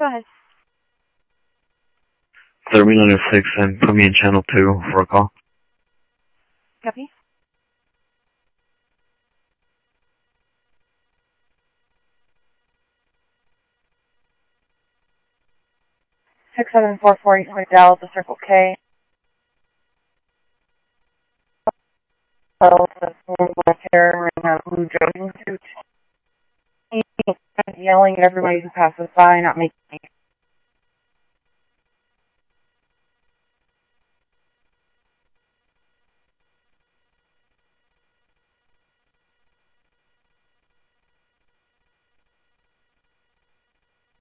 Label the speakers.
Speaker 1: Go ahead.
Speaker 2: Terminal 6 and put me in channel 2 for a call.
Speaker 1: Copy. Six 744 Dallas to Circle K. Black hair and a blue jogging suit. He's yelling at everybody who passes by, not making any